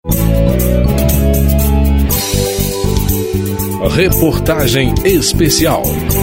Reportagem especial.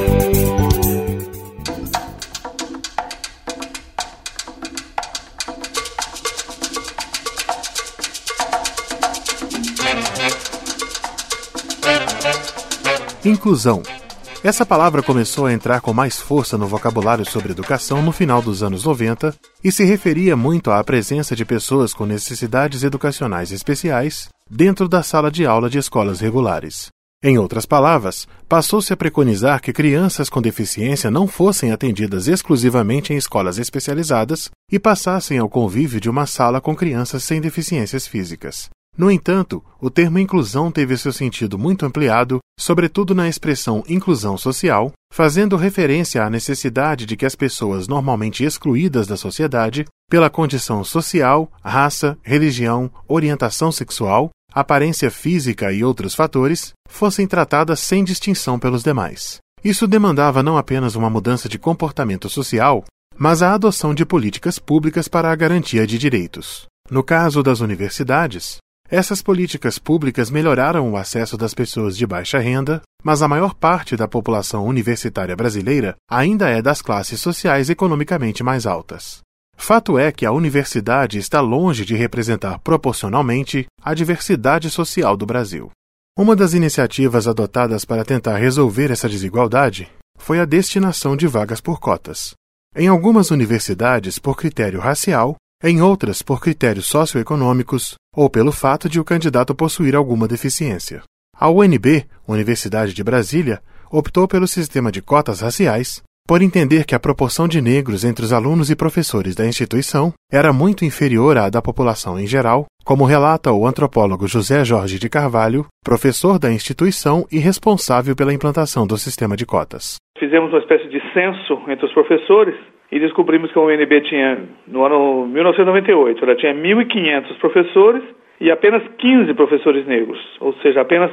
Inclusão. Essa palavra começou a entrar com mais força no vocabulário sobre educação no final dos anos 90 e se referia muito à presença de pessoas com necessidades educacionais especiais dentro da sala de aula de escolas regulares. Em outras palavras, passou-se a preconizar que crianças com deficiência não fossem atendidas exclusivamente em escolas especializadas e passassem ao convívio de uma sala com crianças sem deficiências físicas. No entanto, o termo inclusão teve seu sentido muito ampliado, sobretudo na expressão inclusão social, fazendo referência à necessidade de que as pessoas normalmente excluídas da sociedade, pela condição social, raça, religião, orientação sexual, aparência física e outros fatores, fossem tratadas sem distinção pelos demais. Isso demandava não apenas uma mudança de comportamento social, mas a adoção de políticas públicas para a garantia de direitos. No caso das universidades, essas políticas públicas melhoraram o acesso das pessoas de baixa renda, mas a maior parte da população universitária brasileira ainda é das classes sociais economicamente mais altas. Fato é que a universidade está longe de representar proporcionalmente a diversidade social do Brasil. Uma das iniciativas adotadas para tentar resolver essa desigualdade foi a destinação de vagas por cotas. Em algumas universidades, por critério racial, em outras por critérios socioeconômicos ou pelo fato de o candidato possuir alguma deficiência. A UNB, Universidade de Brasília, optou pelo sistema de cotas raciais por entender que a proporção de negros entre os alunos e professores da instituição era muito inferior à da população em geral, como relata o antropólogo José Jorge de Carvalho, professor da instituição e responsável pela implantação do sistema de cotas. Fizemos uma espécie de censo entre os professores e descobrimos que a UNB tinha, no ano 1998, ela tinha 1.500 professores e apenas 15 professores negros, ou seja, apenas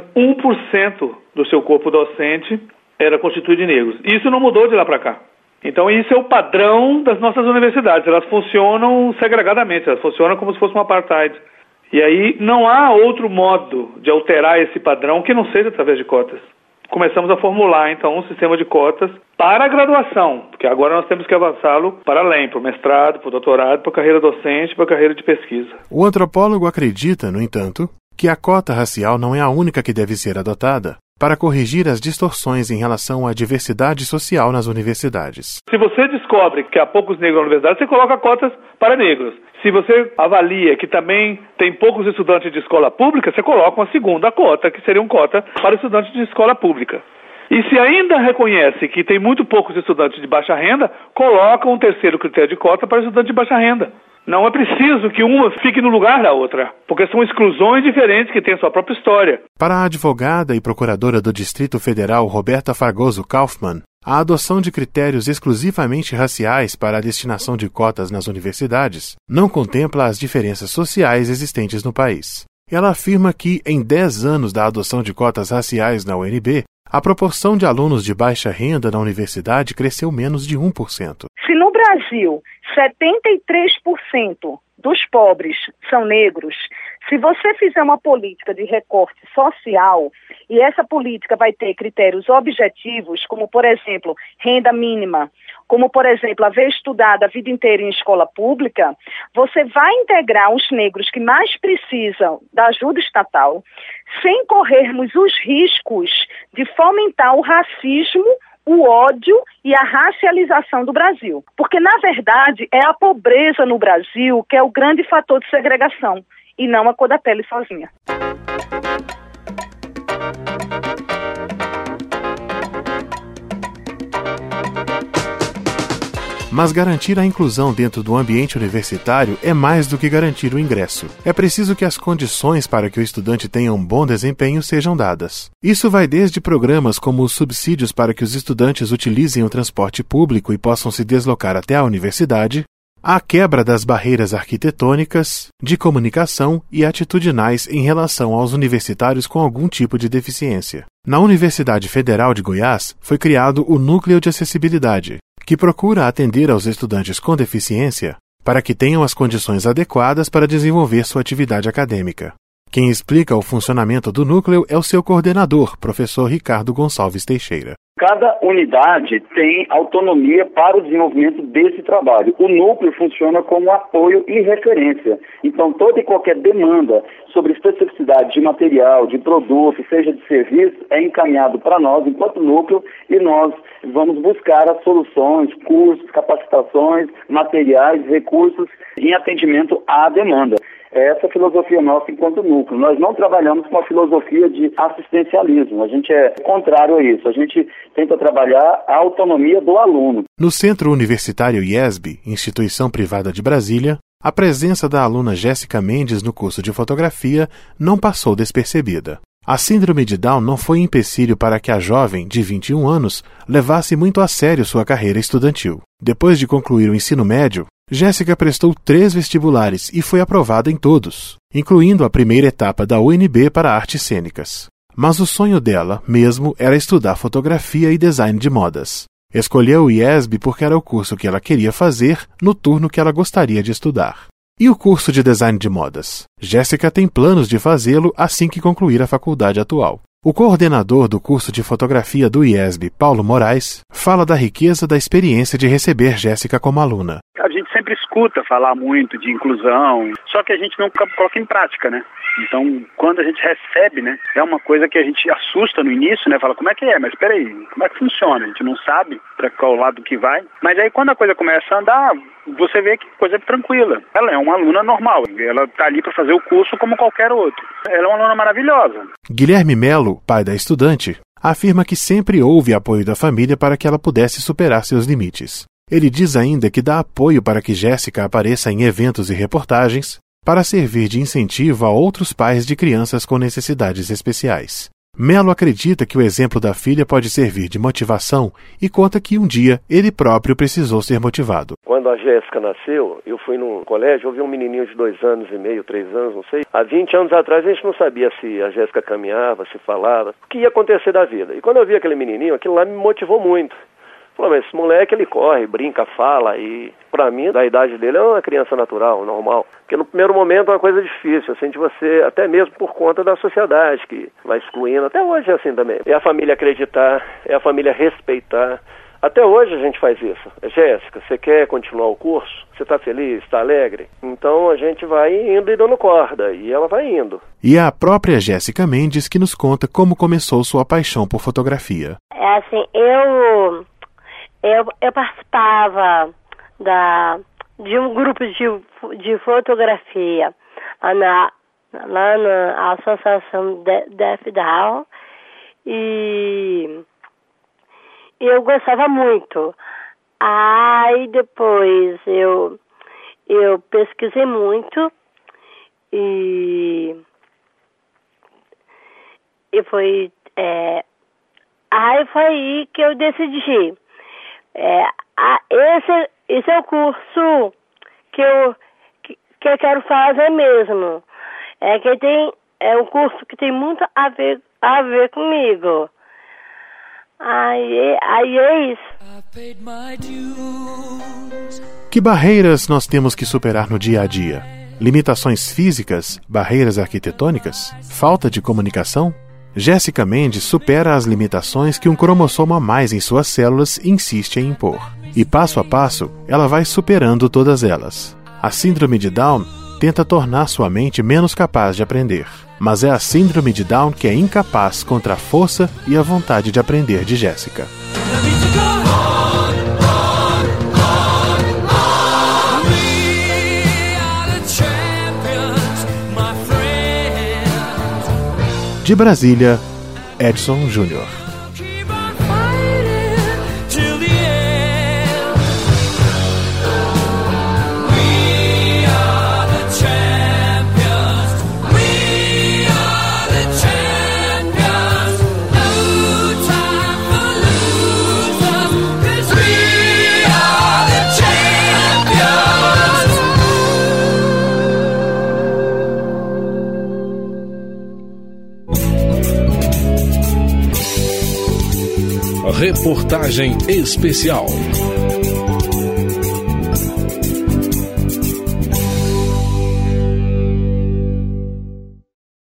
1% do seu corpo docente era constituído de negros. Isso não mudou de lá para cá. Então isso é o padrão das nossas universidades, elas funcionam segregadamente, elas funcionam como se fosse um apartheid. E aí não há outro modo de alterar esse padrão que não seja através de cotas. Começamos a formular, então, um sistema de cotas para a graduação, porque agora nós temos que avançá-lo para além, para o mestrado, para o doutorado, para a carreira docente, para a carreira de pesquisa. O antropólogo acredita, no entanto, que a cota racial não é a única que deve ser adotada para corrigir as distorções em relação à diversidade social nas universidades. Se você descobre que há poucos negros na universidade, você coloca cotas para negros. Se você avalia que também tem poucos estudantes de escola pública, você coloca uma segunda cota, que seria uma cota para estudantes de escola pública. E se ainda reconhece que tem muito poucos estudantes de baixa renda, coloca um terceiro critério de cota para estudantes de baixa renda. Não é preciso que uma fique no lugar da outra, porque são exclusões diferentes que têm a sua própria história. Para a advogada e procuradora do Distrito Federal Roberta Fragoso Kaufmann, a adoção de critérios exclusivamente raciais para a destinação de cotas nas universidades não contempla as diferenças sociais existentes no país. Ela afirma que, em 10 anos da adoção de cotas raciais na UNB, a proporção de alunos de baixa renda na universidade cresceu menos de 1%. Se no Brasil 73% dos pobres são negros, se você fizer uma política de recorte social e essa política vai ter critérios objetivos, como, por exemplo, renda mínima, como, por exemplo, haver estudado a vida inteira em escola pública, você vai integrar os negros que mais precisam da ajuda estatal, sem corrermos os riscos de fomentar o racismo, o ódio e a racialização do Brasil. Porque, na verdade, é a pobreza no Brasil que é o grande fator de segregação, e não a cor da pele sozinha. Mas garantir a inclusão dentro do ambiente universitário é mais do que garantir o ingresso. É preciso que as condições para que o estudante tenha um bom desempenho sejam dadas. Isso vai desde programas como os subsídios para que os estudantes utilizem o transporte público e possam se deslocar até a universidade, à quebra das barreiras arquitetônicas, de comunicação e atitudinais em relação aos universitários com algum tipo de deficiência. Na Universidade Federal de Goiás foi criado o Núcleo de Acessibilidade, que procura atender aos estudantes com deficiência para que tenham as condições adequadas para desenvolver sua atividade acadêmica. Quem explica o funcionamento do núcleo é o seu coordenador, professor Ricardo Gonçalves Teixeira. Cada unidade tem autonomia para o desenvolvimento desse trabalho. O núcleo funciona como apoio e referência. Então, toda e qualquer demanda sobre especificidade de material, de produto, seja de serviço, é encaminhado para nós, enquanto núcleo, e nós vamos buscar as soluções, cursos, capacitações, materiais, recursos em atendimento à demanda. Essa é a filosofia nossa enquanto núcleo. Nós não trabalhamos com a filosofia de assistencialismo. A gente é contrário a isso. A gente tenta trabalhar a autonomia do aluno. No Centro Universitário IESB, instituição privada de Brasília, a presença da aluna Jéssica Mendes no curso de fotografia não passou despercebida. A síndrome de Down não foi empecilho para que a jovem, de 21 anos, levasse muito a sério sua carreira estudantil. Depois de concluir o ensino médio, Jéssica prestou 3 vestibulares e foi aprovada em todos, incluindo a primeira etapa da UNB para artes cênicas. Mas o sonho dela, mesmo, era estudar fotografia e design de modas. Escolheu o IESB porque era o curso que ela queria fazer no turno que ela gostaria de estudar. E o curso de design de modas? Jéssica tem planos de fazê-lo assim que concluir a faculdade atual. O coordenador do curso de fotografia do IESB, Paulo Moraes, fala da riqueza da experiência de receber Jéssica como aluna. A gente sempre escuta falar muito de inclusão, só que a gente nunca coloca em prática, né? Então, quando a gente recebe, né, é uma coisa que a gente assusta no início, né? Fala, como é que é? Mas peraí, como é que funciona? A gente não sabe para qual lado que vai. Mas aí, quando a coisa começa a andar, você vê que coisa é tranquila. Ela é uma aluna normal, ela está ali para fazer o curso como qualquer outro. Ela é uma aluna maravilhosa. Guilherme Melo, pai da estudante, afirma que sempre houve apoio da família para que ela pudesse superar seus limites. Ele diz ainda que dá apoio para que Jéssica apareça em eventos e reportagens para servir de incentivo a outros pais de crianças com necessidades especiais. Melo acredita que o exemplo da filha pode servir de motivação e conta que um dia ele próprio precisou ser motivado. Quando a Jéssica nasceu, eu fui num colégio, eu vi um menininho de 2 anos e meio, 3 anos, não sei. Há 20 anos atrás a gente não sabia se a Jéssica caminhava, se falava, o que ia acontecer da vida. E quando eu vi aquele menininho, aquilo lá me motivou muito. Falei, mas esse moleque, ele corre, brinca, fala, e pra mim, da idade dele, é uma criança natural, normal. Porque no primeiro momento é uma coisa difícil, assim, de você, até mesmo por conta da sociedade, que vai excluindo, até hoje é assim também. É a família acreditar, é a família respeitar. Até hoje a gente faz isso. Jéssica, você quer continuar o curso? Você está feliz? Está alegre? Então a gente vai indo e dando corda, e ela vai indo. E é a própria Jéssica Mendes que nos conta como começou sua paixão por fotografia. É assim, eu participava de um grupo de fotografia lá na Associação Deaf Down e eu gostava muito. Aí depois eu pesquisei muito e foi aí foi aí que eu decidi. Esse é o curso que eu quero fazer mesmo. É um curso que tem muito a ver comigo. Aí é isso. Que barreiras nós temos que superar no dia a dia? Limitações físicas? Barreiras arquitetônicas? Falta de comunicação? Jéssica Mendes supera as limitações que um cromossomo a mais em suas células insiste em impor. E passo a passo, ela vai superando todas elas. A síndrome de Down tenta tornar sua mente menos capaz de aprender. Mas é a síndrome de Down que é incapaz contra a força e a vontade de aprender de Jéssica. De Brasília, Edson Júnior. Reportagem especial.